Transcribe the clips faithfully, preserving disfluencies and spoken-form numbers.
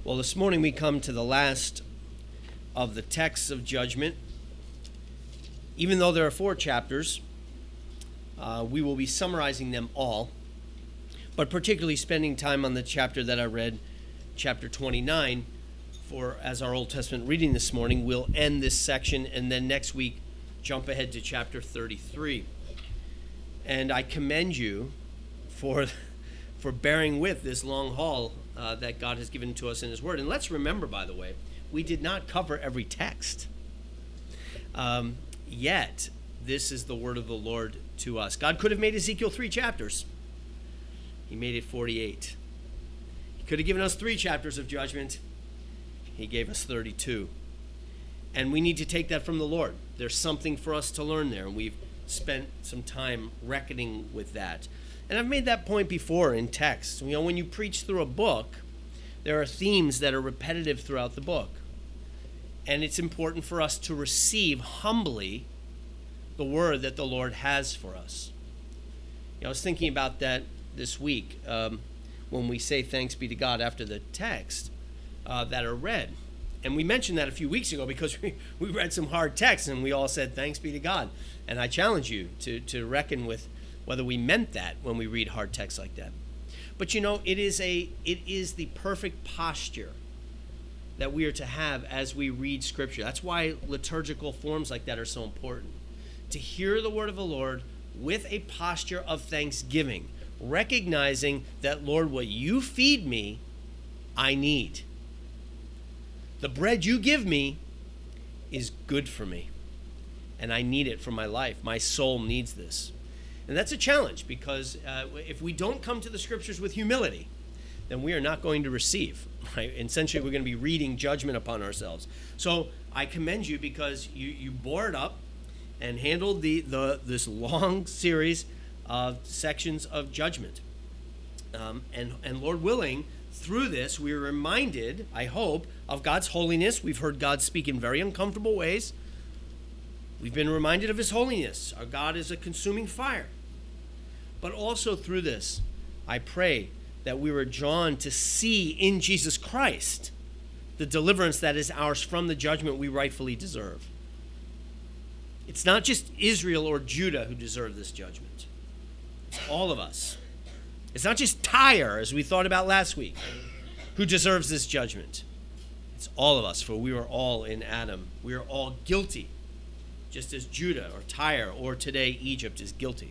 Well, this morning we come to the last of the texts of judgment. Even though there are four chapters, uh, we will be summarizing them all, but particularly spending time on the chapter that I read, chapter twenty-nine, for as our Old Testament reading this morning. We'll end this section and then next week jump ahead to chapter thirty-three. And I commend you for, for bearing with this long haul uh, that God has given to us in His Word. And let's remember, by the way, we did not cover every text. Um, yet, this is the word of the Lord to us. God could have made Ezekiel three chapters. He made it forty-eight. He could have given us three chapters of judgment. He gave us thirty-two. And we need to take that from the Lord. There's something for us to learn there, and we've spent some time reckoning with that. And I've made that point before in text. You know, when you preach through a book, there are themes that are repetitive throughout the book. And it's important for us to receive humbly the word that the Lord has for us. You know, I was thinking about that this week um, when we say thanks be to God after the text uh, that are read. And we mentioned that a few weeks ago because we, we read some hard texts and we all said thanks be to God. And I challenge you to, to reckon with whether we meant that when we read hard texts like that. But you know, it is a it is the perfect posture that we are to have as we read Scripture. That's why liturgical forms like that are so important. To hear the word of the Lord with a posture of thanksgiving, recognizing that, Lord, what you feed me, I need. The bread you give me is good for me, and I need it for my life. My soul needs this. And that's a challenge because uh, if we don't come to the Scriptures with humility, then we are not going to receive. Right? Essentially, we're going to be reading judgment upon ourselves. So I commend you because you, you bore it up and handled the, the this long series of sections of judgment. Um, and, and Lord willing, through this, we are reminded, I hope, of God's holiness. We've heard God speak in very uncomfortable ways. We've been reminded of His holiness. Our God is a consuming fire. But also through this, I pray that we were drawn to see in Jesus Christ the deliverance that is ours from the judgment we rightfully deserve. It's not just Israel or Judah who deserve this judgment. It's all of us. It's not just Tyre, as we thought about last week, who deserves this judgment. It's all of us, for we are all in Adam. We are all guilty, just as Judah or Tyre or today Egypt is guilty.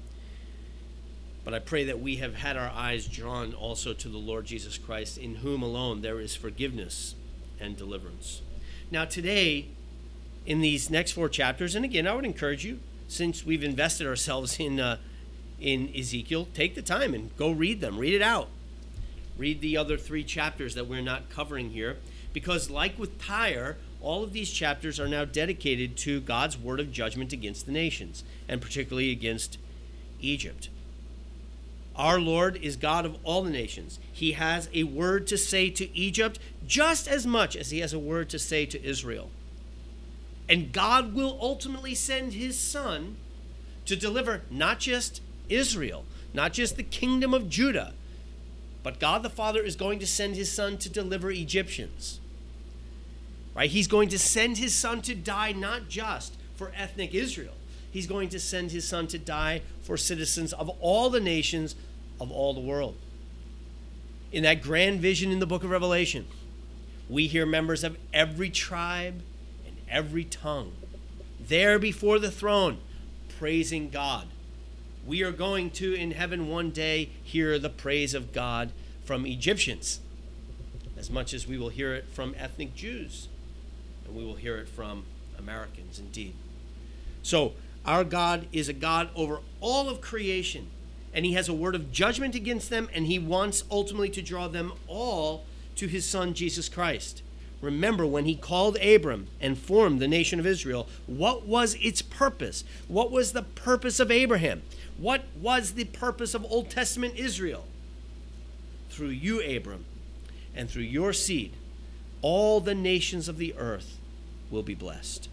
But I pray that we have had our eyes drawn also to the Lord Jesus Christ, in whom alone there is forgiveness and deliverance. Now today, in these next four chapters, and again, I would encourage you, since we've invested ourselves in uh, in Ezekiel, take the time and go read them. Read it out. Read the other three chapters that we're not covering here, because like with Tyre, all of these chapters are now dedicated to God's word of judgment against the nations, and particularly against Egypt. Our Lord is God of all the nations. He has a word to say to Egypt just as much as He has a word to say to Israel. And God will ultimately send His Son to deliver not just Israel, not just the kingdom of Judah, but God the Father is going to send His Son to deliver Egyptians. Right? He's going to send His Son to die not just for ethnic Israel. He's going to send His Son to die for citizens of all the nations of all the world. In that grand vision in the book of Revelation, we hear members of every tribe and every tongue there before the throne praising God. We are going to, in heaven one day, hear the praise of God from Egyptians, as much as we will hear it from ethnic Jews, and we will hear it from Americans indeed. So, our God is a God over all of creation, and He has a word of judgment against them, and He wants ultimately to draw them all to His Son, Jesus Christ. Remember, when He called Abram and formed the nation of Israel, what was its purpose? What was the purpose of Abraham? What was the purpose of Old Testament Israel? Through you, Abram, and through your seed, all the nations of the earth will be blessed.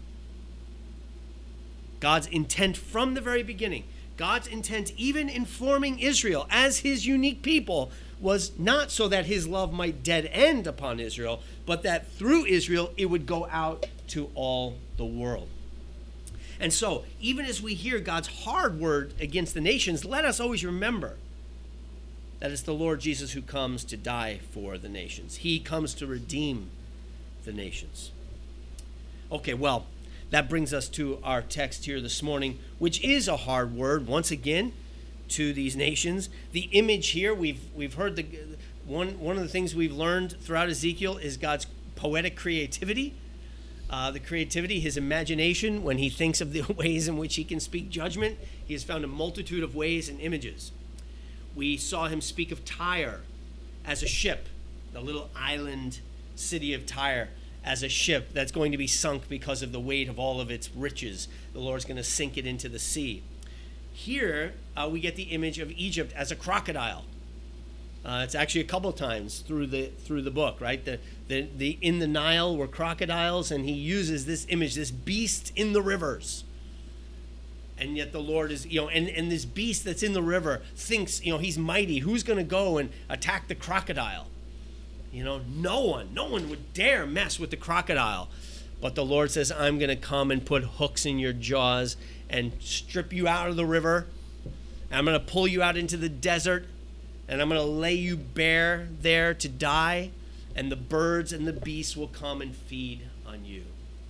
God's intent from the very beginning, God's intent even in forming Israel as His unique people, was not so that his love might dead end upon Israel, but that through Israel it would go out to all the world. And so, even as we hear God's hard word against the nations, let us always remember that it's the Lord Jesus who comes to die for the nations. He comes to redeem the nations. Okay, well, that brings us to our text here this morning, which is a hard word, once again, to these nations. The image here, we've we've heard the one one of the things we've learned throughout Ezekiel is God's poetic creativity. Uh, the creativity, his imagination, when he thinks of the ways in which he can speak judgment, he has found a multitude of ways and images. We saw him speak of Tyre as a ship, the little island city of Tyre as a ship that's going to be sunk because of the weight of all of its riches. The Lord's going to sink it into the sea. Here, uh, we get the image of Egypt as a crocodile. Uh, it's actually a couple times through the through the book, right? The, the the in the Nile were crocodiles, and he uses this image, this beast in the rivers. And yet the Lord is, you know, and, and this beast that's in the river thinks, you know, he's mighty. Who's going to go and attack the crocodile? You know, no one, no one would dare mess with the crocodile. But the Lord says, I'm going to come and put hooks in your jaws and strip you out of the river. And I'm going to pull you out into the desert. And I'm going to lay you bare there to die, and the birds and the beasts will come and feed on you.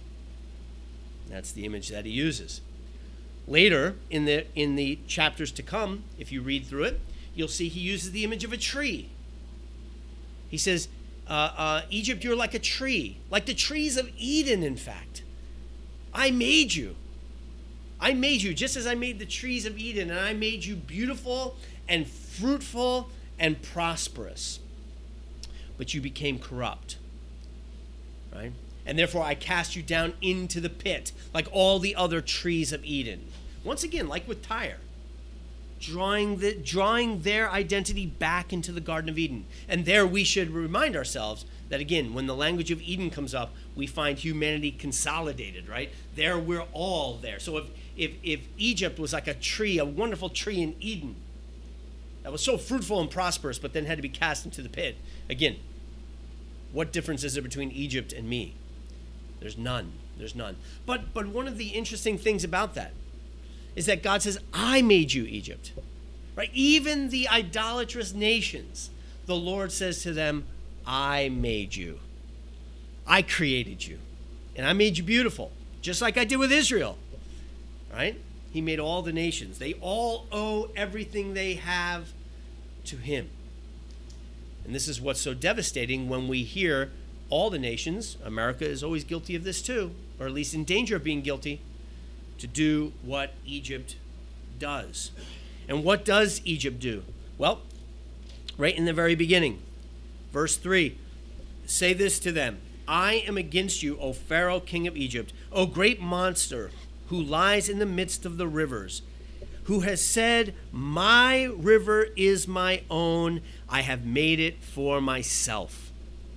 That's the image that he uses. Later, in the in the chapters to come, if you read through it, you'll see he uses the image of a tree. He says, uh, uh, Egypt, you're like a tree, like the trees of Eden, in fact. I made you. I made you just as I made the trees of Eden, and I made you beautiful and fruitful and prosperous, but you became corrupt, right? And therefore I cast you down into the pit like all the other trees of Eden. Once again, like with Tyre, drawing the drawing their identity back into the Garden of Eden. And there we should remind ourselves that, again, when the language of Eden comes up, we find humanity consolidated, right? There we're all there. So if if if Egypt was like a tree, a wonderful tree in Eden, that was so fruitful and prosperous, but then had to be cast into the pit. Again, what difference is there between Egypt and me? There's none. There's none. But but one of the interesting things about that is that God says, I made you, Egypt. Right? Even the idolatrous nations, the Lord says to them, I made you. I created you. And I made you beautiful, just like I did with Israel. Right? He made all the nations. They all owe everything they have to him. And this is what's so devastating when we hear all the nations, America is always guilty of this too, or at least in danger of being guilty, to do what Egypt does. And what does Egypt do? Well, right in the very beginning, verse three, say this to them, I am against you, O Pharaoh, king of Egypt, O great monster, who lies in the midst of the rivers, who has said, my river is my own, I have made it for myself.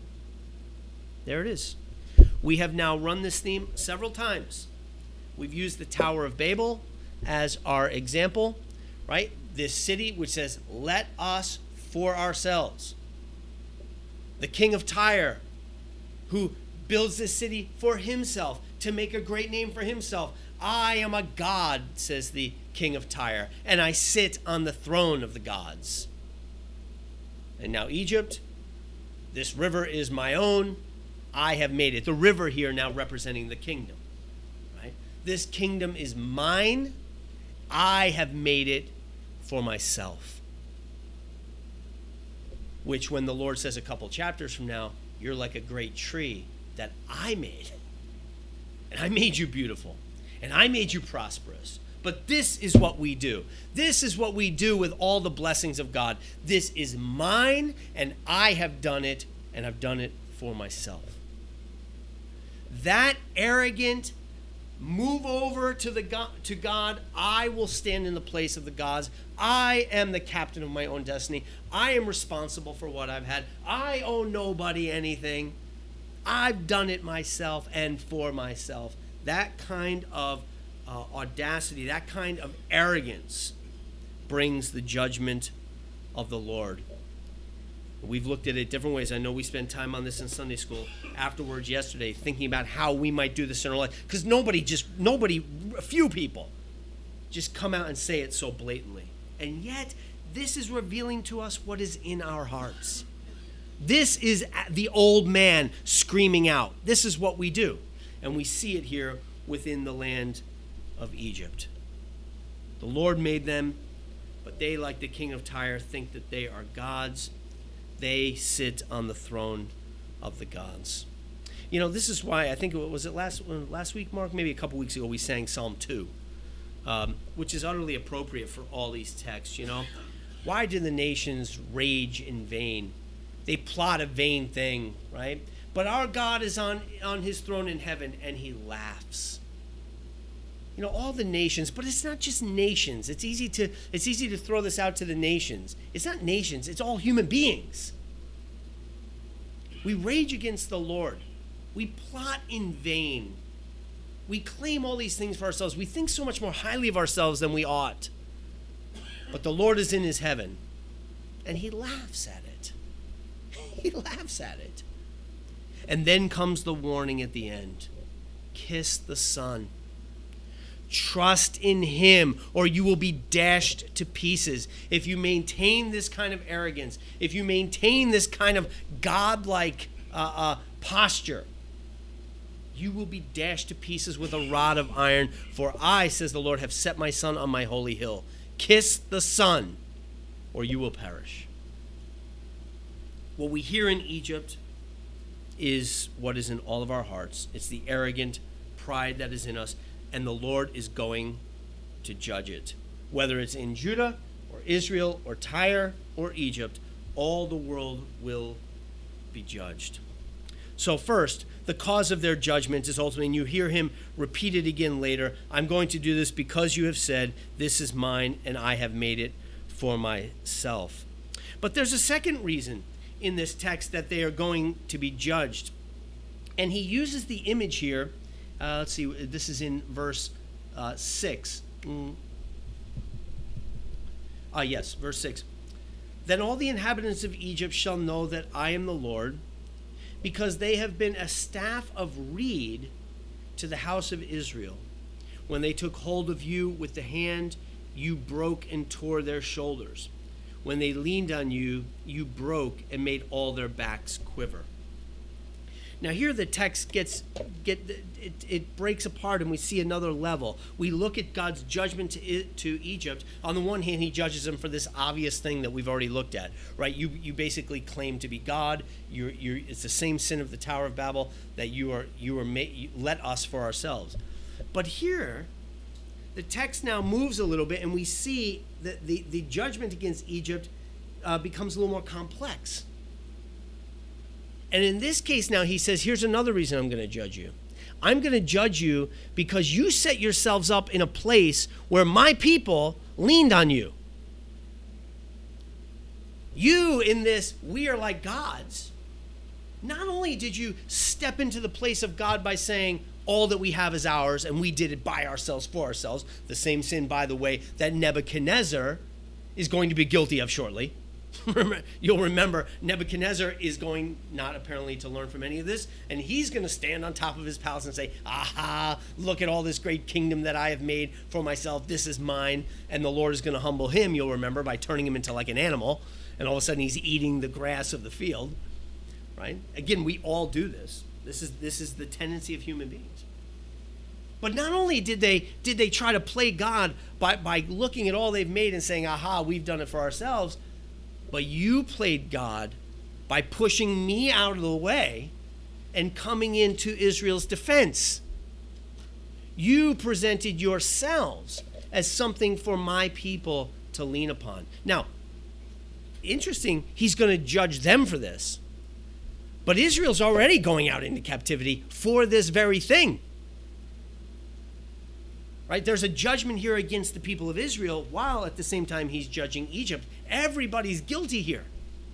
There it is. We have now run this theme several times. We've used the Tower of Babel as our example, right? This city which says, let us for ourselves. The king of Tyre, who builds this city for himself, to make a great name for himself. I am a god, says the king of Tyre, and I sit on the throne of the gods. And now Egypt, this river is my own. I have made it. The river here now representing the kingdom. Right? This kingdom is mine. I have made it for myself. Which, when the Lord says a couple chapters from now, you're like a great tree that I made. And I made you beautiful. And I made you prosperous. But this is what we do. This is what we do with all the blessings of God. This is mine, and I have done it, and I've done it for myself. That arrogant, move over to the God, to God, I will stand in the place of the gods. I am the captain of my own destiny. I am responsible for what I've had. I owe nobody anything. I've done it myself and for myself. That kind of uh, audacity, that kind of arrogance brings the judgment of the Lord. We've looked at it different ways. I know we spent time on this in Sunday school afterwards yesterday, thinking about how we might do this in our life. Because nobody just, nobody, a few people just come out and say it so blatantly. And yet, this is revealing to us what is in our hearts. This is the old man screaming out. This is what we do. And we see it here within the land of Egypt. The Lord made them, but they, like the king of Tyre, think that they are gods. They sit on the throne of the gods. You know, this is why I think, it was it last last week, Mark? Maybe a couple weeks ago we sang Psalm two, um, which is utterly appropriate for all these texts, you know. Why do the nations rage in vain? They plot a vain thing, right? But our God is on, on his throne in heaven, and he laughs. You know, all the nations, but it's not just nations. It's easy to it's easy to throw this out to the nations. It's not nations, it's all human beings. We rage against the Lord. We plot in vain. We claim all these things for ourselves. We think so much more highly of ourselves than we ought. But the Lord is in his heaven, and he laughs at it. He laughs at it. And then comes the warning at the end. Kiss the Son. Trust in him, or you will be dashed to pieces. If you maintain this kind of arrogance, if you maintain this kind of godlike uh, uh, posture, you will be dashed to pieces with a rod of iron. For I, says the Lord, have set my Son on my holy hill. Kiss the Son, or you will perish. What we hear in Egypt is what is in all of our hearts. It's the arrogant pride that is in us. And the Lord is going to judge it. Whether it's in Judah or Israel or Tyre or Egypt, all the world will be judged. So first, the cause of their judgment is ultimately, and you hear him repeat it again later, I'm going to do this because you have said, this is mine and I have made it for myself. But there's a second reason in this text that they are going to be judged. And he uses the image here. Uh, let's see, this is in verse uh, six. Mm. Ah, yes, verse six. Then all the inhabitants of Egypt shall know that I am the Lord, because they have been a staff of reed to the house of Israel. When they took hold of you with the hand, you broke and tore their shoulders. When they leaned on you, you broke and made all their backs quiver. Now here the text gets get it, it breaks apart, and we see another level. We look at God's judgment to it, to Egypt. On the one hand, he judges them for this obvious thing that we've already looked at, right? You you basically claim to be God. You're you're it's the same sin of the Tower of Babel, that you are you are made, you let us for ourselves. But here, the text now moves a little bit, and we see that the the judgment against Egypt uh, becomes a little more complex. And in this case now, he says, here's another reason I'm going to judge you. I'm going to judge you because you set yourselves up in a place where my people leaned on you. You, in this, we are like gods. Not only did you step into the place of God by saying, all that we have is ours, and we did it by ourselves, for ourselves, the same sin, by the way, that Nebuchadnezzar is going to be guilty of shortly. You'll remember Nebuchadnezzar is going not apparently to learn from any of this, and he's going to stand on top of his palace and say, aha, look at all this great kingdom that I have made for myself. This is mine. And the Lord is going to humble him, you'll remember, by turning him into like an animal, and all of a sudden he's eating the grass of the field, right? Again, we all do this. This is this is the tendency of human beings. But not only did they did they try to play God by, by looking at all they've made and saying, aha, we've done it for ourselves, but you played God by pushing me out of the way and coming into Israel's defense. You presented yourselves as something for my people to lean upon. Now, interesting, he's going to judge them for this. But Israel's already going out into captivity for this very thing. Right? There's a judgment here against the people of Israel, while at the same time he's judging Egypt. Everybody's guilty here.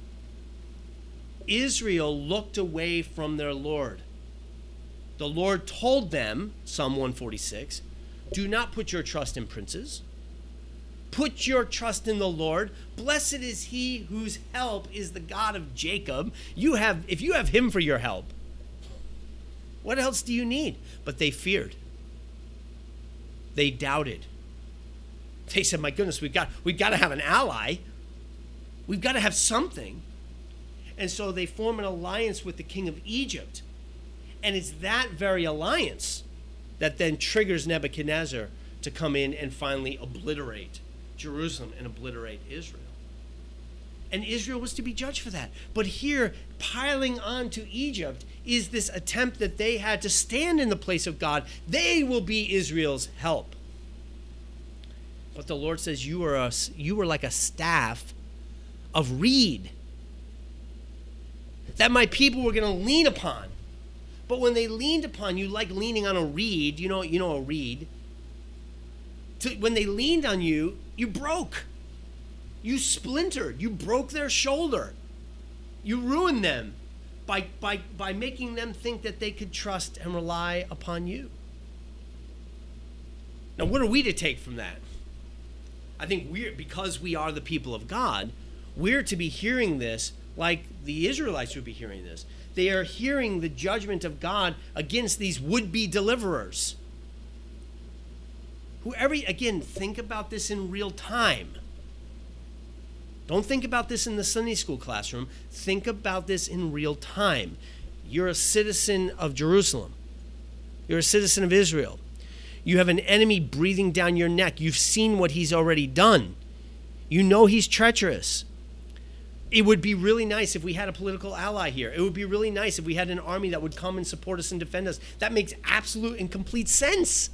Israel looked away from their Lord. The Lord told them, Psalm one forty-six, do not put your trust in princes, Put your trust in the Lord. Blessed is he whose help is the God of Jacob. You have, if you have him for your help, what else do you need? But they feared. They doubted. They said, my goodness, we've got, we've got to have an ally. We've got to have something. And so they form an alliance with the king of Egypt. And it's that very alliance that then triggers Nebuchadnezzar to come in and finally obliterate Jerusalem and obliterate Israel. And Israel was to be judged for that. But here, piling on to Egypt is this attempt that they had to stand in the place of God. They will be Israel's help. But the Lord says, you are, a, you are like a staff of reed that my people were going to lean upon. But when they leaned upon you, like leaning on a reed, you know, you know a reed. To, when they leaned on you, you broke. You splintered. You broke their shoulder. You ruined them by, by, by making them think that they could trust and rely upon you. Now, what are we to take from that? I think we're, because we are the people of God, we're to be hearing this like the Israelites would be hearing this. They are hearing the judgment of God against these would-be deliverers. Whoever, again, think about this in real time. Don't think about this in the Sunday school classroom. Think about this in real time. You're a citizen of Jerusalem. You're a citizen of Israel. You have an enemy breathing down your neck. You've seen what he's already done. You know he's treacherous. It would be really nice if we had a political ally here. It would be really nice if we had an army that would come and support us and defend us. That makes absolute and complete sense.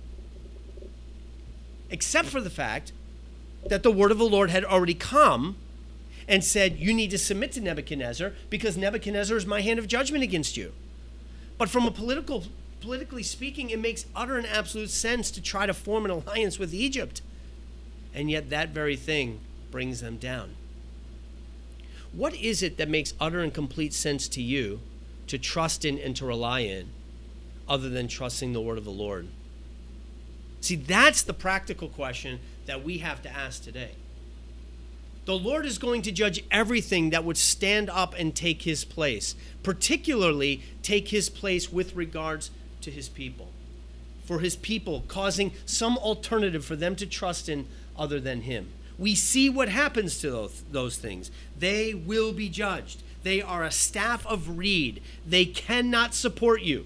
Except for the fact that the word of the Lord had already come and said, you need to submit to Nebuchadnezzar because Nebuchadnezzar is my hand of judgment against you. But from a political, politically speaking, it makes utter and absolute sense to try to form an alliance with Egypt. And yet that very thing brings them down. What is it that makes utter and complete sense to you to trust in and to rely in other than trusting the word of the Lord? See, that's the practical question that we have to ask today. The Lord is going to judge everything that would stand up and take his place, particularly take his place with regards to his people. For his people, causing some alternative for them to trust in other than him. We see what happens to those, those things. They will be judged. They are a staff of reed. They cannot support you.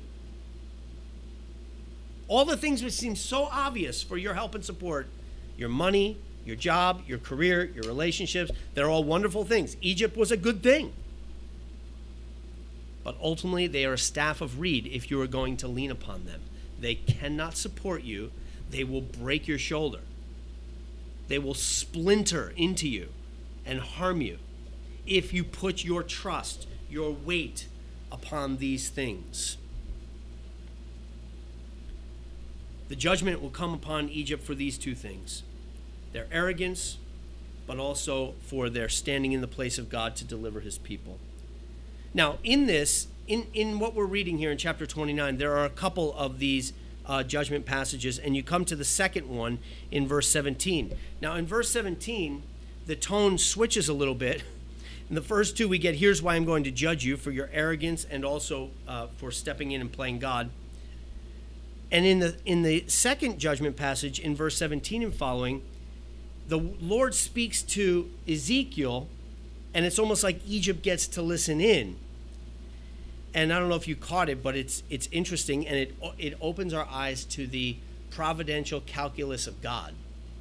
All the things which seem so obvious for your help and support, your money, your job, your career, your relationships, they're all wonderful things. Egypt was a good thing. But ultimately, they are a staff of reed if you are going to lean upon them. They cannot support you. They will break your shoulder. They will splinter into you and harm you if you put your trust, your weight upon these things. The judgment will come upon Egypt for these two things. Their arrogance, but also for their standing in the place of God to deliver his people. Now, in this, in, in what we're reading here in chapter twenty-nine, there are a couple of these uh, judgment passages, and you come to the second one in verse seventeen. Now, in verse seventeen, the tone switches a little bit. In the first two, we get, here's why I'm going to judge you for your arrogance and also uh, for stepping in and playing God. And in the in the second judgment passage, in verse seventeen and following, the Lord speaks to Ezekiel, and it's almost like Egypt gets to listen in. And I don't know if you caught it, but it's it's interesting, and it it opens our eyes to the providential calculus of God.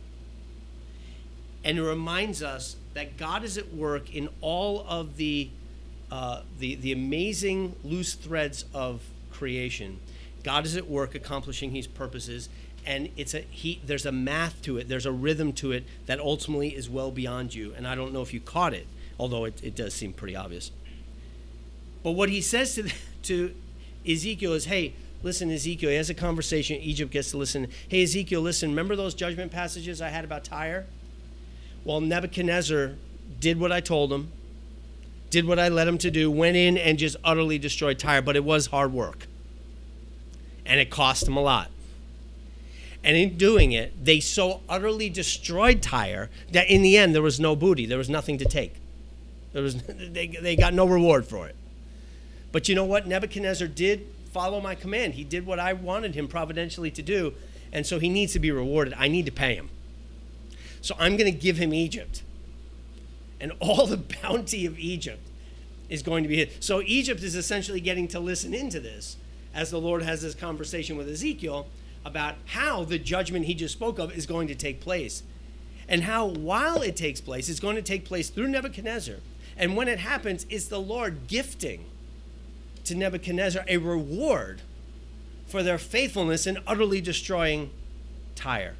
And it reminds us that God is at work in all of the uh, the the amazing loose threads of creation. God is at work accomplishing his purposes, and it's a he there's a math to it, there's a rhythm to it that ultimately is well beyond you. And I don't know if you caught it, although it, it does seem pretty obvious. But what he says to to Ezekiel is, hey, listen, Ezekiel, he has a conversation, Egypt gets to listen. Hey, Ezekiel, listen, remember those judgment passages I had about Tyre? Well, Nebuchadnezzar did what I told him, did what I led him to do, went in and just utterly destroyed Tyre, but it was hard work. And it cost him a lot. And in doing it, they so utterly destroyed Tyre that in the end there was no booty. There was nothing to take. There was, they, they got no reward for it. But you know what? Nebuchadnezzar did follow my command. He did what I wanted him providentially to do. And so he needs to be rewarded. I need to pay him. So I'm going to give him Egypt. And all the bounty of Egypt is going to be his. So Egypt is essentially getting to listen into this as the Lord has this conversation with Ezekiel about how the judgment he just spoke of is going to take place. And how while it takes place, it's going to take place through Nebuchadnezzar. And when it happens, it's the Lord gifting to Nebuchadnezzar a reward for their faithfulness in utterly destroying Tyre.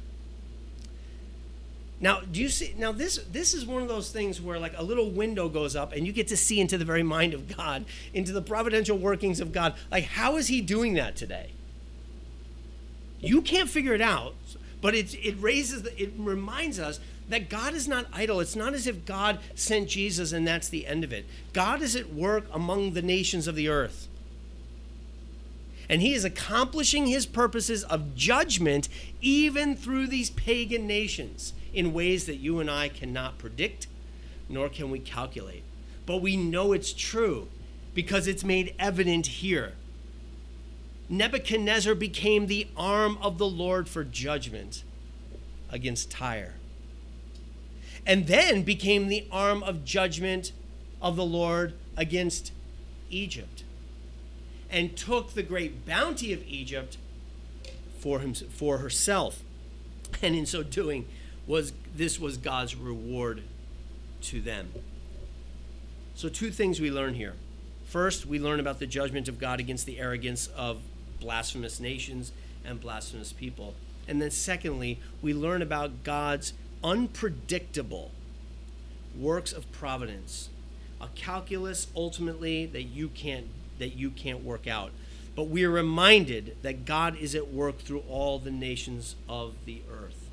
Now, do you see? Now, this this is one of those things where like a little window goes up and you get to see into the very mind of God, into the providential workings of God. Like, how is he doing that today? You can't figure it out, but it it raises, the, it reminds us that God is not idle. It's not as if God sent Jesus and that's the end of it. God is at work among the nations of the earth. And he is accomplishing his purposes of judgment even through these pagan nations in ways that you and I cannot predict, nor can we calculate. But we know it's true because it's made evident here. Nebuchadnezzar became the arm of the Lord for judgment against Tyre. And then became the arm of judgment of the Lord against Egypt. And took the great bounty of Egypt for him, for herself. And in so doing, was this was God's reward to them. So two things we learn here. First, we learn about the judgment of God against the arrogance of blasphemous nations and blasphemous people. And then secondly, we learn about God's unpredictable works of providence, a calculus ultimately that you can't that you can't work out. But we are reminded that God is at work through all the nations of the earth.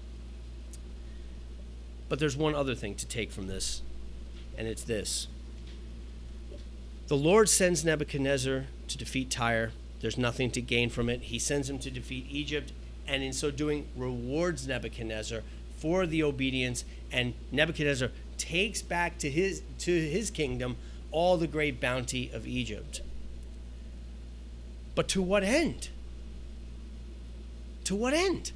But there's one other thing to take from this, and it's this. The Lord sends Nebuchadnezzar to defeat Tyre. There's nothing to gain from it. He sends him to defeat Egypt, and in so doing rewards Nebuchadnezzar for the obedience, and Nebuchadnezzar takes back to his to his kingdom all the great bounty of Egypt. But to what end? To what end?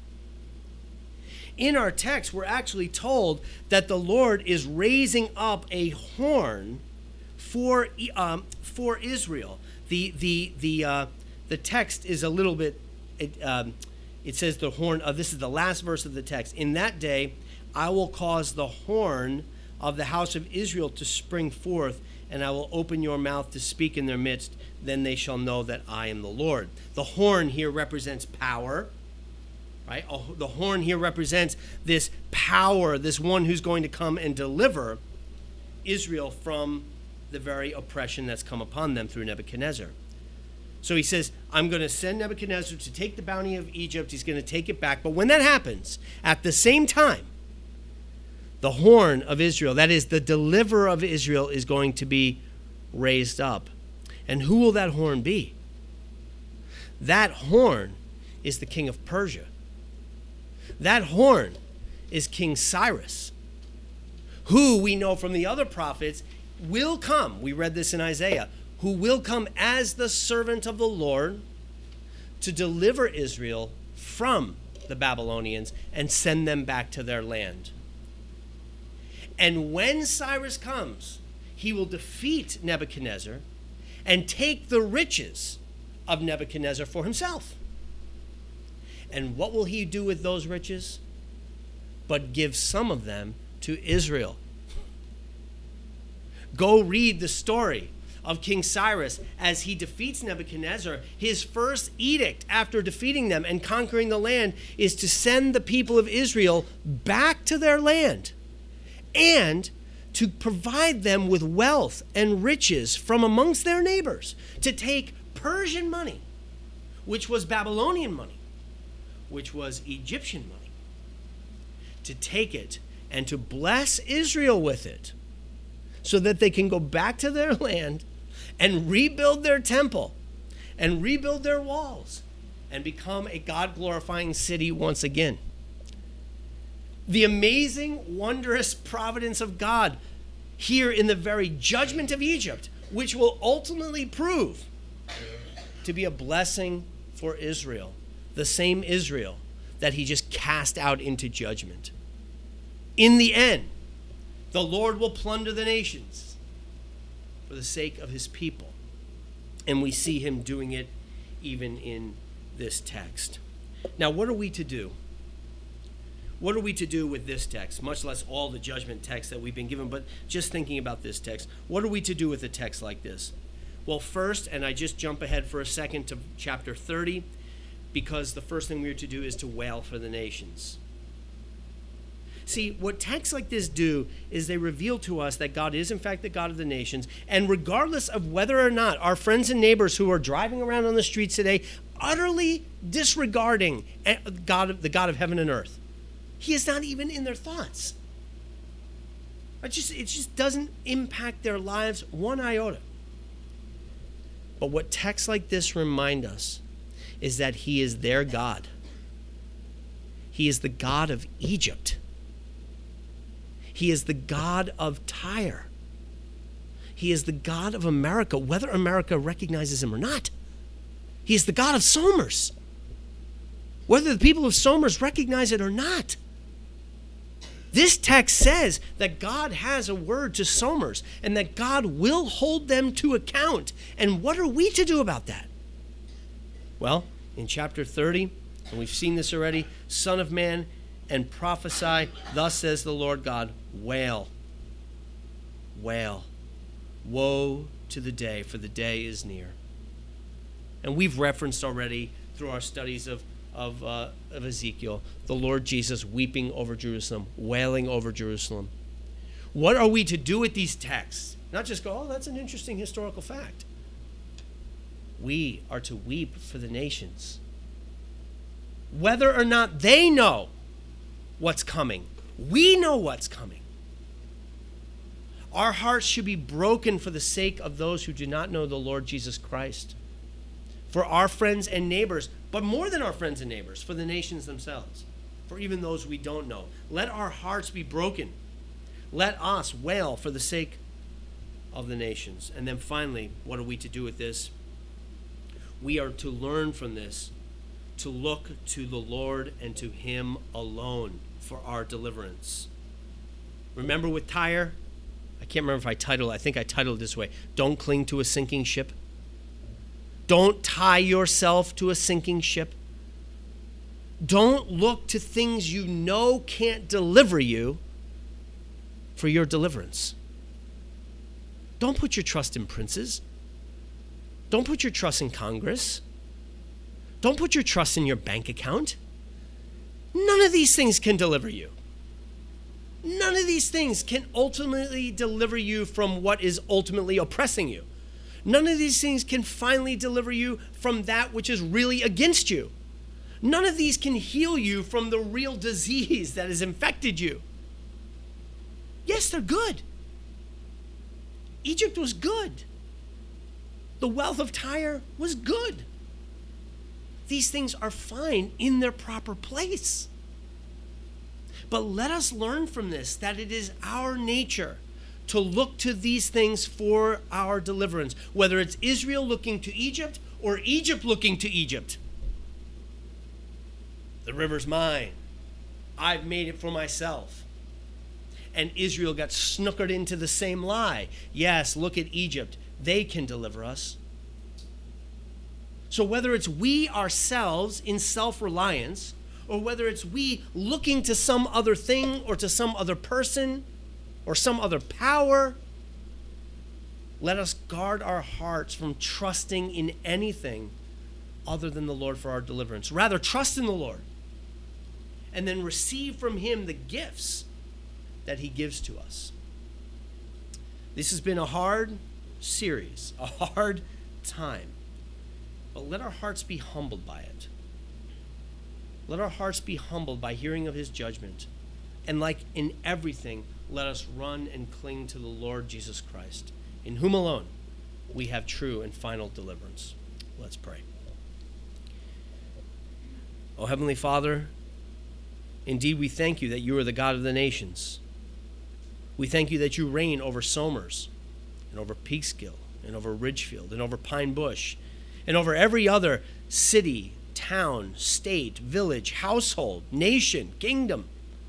In our text, we're actually told that the Lord is raising up a horn for um, for Israel. The the the uh, the text is a little bit. It, um, it says the horn. Uh, this is the last verse of the text. In that day, I will cause the horn of the house of Israel to spring forth, and I will open your mouth to speak in their midst. Then they shall know that I am the Lord. The horn here represents power. Right? The horn here represents this power, this one who's going to come and deliver Israel from the very oppression that's come upon them through Nebuchadnezzar. So he says, I'm going to send Nebuchadnezzar to take the bounty of Egypt. He's going to take it back. But when that happens, at the same time, the horn of Israel, that is the deliverer of Israel, is going to be raised up. And who will that horn be? That horn is the king of Persia. That horn is King Cyrus, who we know from the other prophets will come. We read this in Isaiah, who will come as the servant of the Lord to deliver Israel from the Babylonians and send them back to their land. And when Cyrus comes, he will defeat Nebuchadnezzar and take the riches of Nebuchadnezzar for himself. And what will he do with those riches? But give some of them to Israel. Go read the story of King Cyrus as he defeats Nebuchadnezzar. His first edict after defeating them and conquering the land is to send the people of Israel back to their land and to provide them with wealth and riches from amongst their neighbors, to take Persian money, which was Babylonian money, which was Egyptian money, to take it and to bless Israel with it so that they can go back to their land and rebuild their temple and rebuild their walls and become a God-glorifying city once again. The amazing, wondrous providence of God here in the very judgment of Egypt, which will ultimately prove to be a blessing for Israel, the same Israel that he just cast out into judgment. In the end, the Lord will plunder the nations for the sake of his people. And we see him doing it even in this text. Now, what are we to do? What are we to do with this text, much less all the judgment texts that we've been given, but just thinking about this text, what are we to do with a text like this? Well, first, and I just jump ahead for a second to chapter thirty, because the first thing we are to do is to wail for the nations. See, what texts like this do is they reveal to us that God is, in fact, the God of the nations, and regardless of whether or not our friends and neighbors who are driving around on the streets today utterly disregarding God, the God of heaven and earth, he is not even in their thoughts. It just, it just doesn't impact their lives one iota. But what texts like this remind us is that he is their God. He is the God of Egypt. He is the God of Tyre. He is the God of America, whether America recognizes him or not. He is the God of Somers, whether the people of Somers recognize it or not. This text says that God has a word to Somers and that God will hold them to account. And what are we to do about that? Well, in chapter thirty, and we've seen this already, Son of man, and prophesy, thus says the Lord God, wail, wail, woe to the day, for the day is near. And we've referenced already through our studies of Of, uh, of Ezekiel, the Lord Jesus weeping over Jerusalem, wailing over Jerusalem. What are we to do with these texts? Not just go, oh, that's an interesting historical fact. We are to weep for the nations. Whether or not they know what's coming, we know what's coming. Our hearts should be broken for the sake of those who do not know the Lord Jesus Christ, for our friends and neighbors, but more than our friends and neighbors, for the nations themselves, for even those we don't know. Let our hearts be broken. Let us wail for the sake of the nations. And then finally, what are we to do with this? We are to learn from this, to look to the Lord and to him alone for our deliverance. Remember with Tyre? I can't remember if I titled, I think I titled it this way, Don't Cling to a Sinking Ship. Don't tie yourself to a sinking ship. Don't look to things you know can't deliver you for your deliverance. Don't put your trust in princes. Don't put your trust in Congress. Don't put your trust in your bank account. None of these things can deliver you. None of these things can ultimately deliver you from what is ultimately oppressing you. None of these things can finally deliver you from that which is really against you. None of these can heal you from the real disease that has infected you. Yes, they're good. Egypt was good. The wealth of Tyre was good. These things are fine in their proper place. But let us learn from this that it is our nature to look to these things for our deliverance, whether it's Israel looking to Egypt or Egypt looking to Egypt. The river's mine. I've made it for myself. And Israel got snookered into the same lie. Yes, look at Egypt. They can deliver us. So whether it's we ourselves in self-reliance, or whether it's we looking to some other thing or to some other person, or some other power, let us guard our hearts from trusting in anything other than the Lord for our deliverance. Rather, trust in the Lord and then receive from him the gifts that he gives to us. This has been a hard series, a hard time, but let our hearts be humbled by it. Let our hearts be humbled by hearing of his judgment. And like in everything, let us run and cling to the Lord Jesus Christ, in whom alone we have true and final deliverance. Let's pray. O Heavenly Father, indeed we thank you that you are the God of the nations. We thank you that you reign over Somers and over Peekskill and over Ridgefield and over Pine Bush and over every other city, town, state, village, household, nation, kingdom.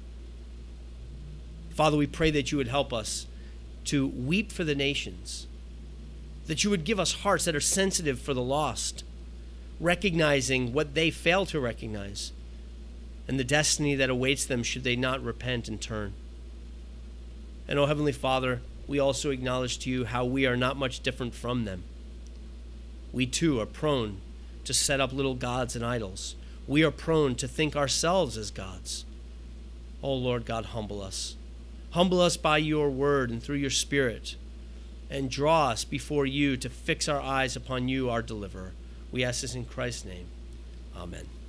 Father, we pray that you would help us to weep for the nations, that you would give us hearts that are sensitive for the lost, recognizing what they fail to recognize and the destiny that awaits them should they not repent and turn. And, oh, Heavenly Father, we also acknowledge to you how we are not much different from them. We, too, are prone to set up little gods and idols. We are prone to think ourselves as gods. Oh, Lord God, humble us. Humble us by your word and through your Spirit, and draw us before you to fix our eyes upon you, our deliverer. We ask this in Christ's name. Amen.